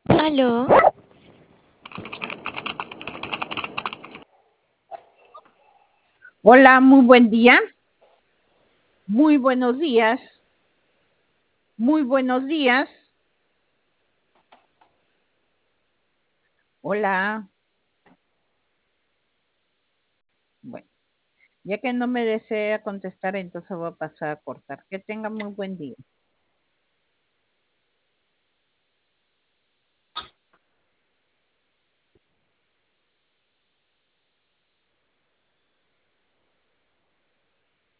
Aló, Hola, muy buen día. Muy buenos días. Muy buenos días. Hola. Bueno, ya que no me desea contestar, entonces voy a pasar a cortar. Que tenga muy buen día.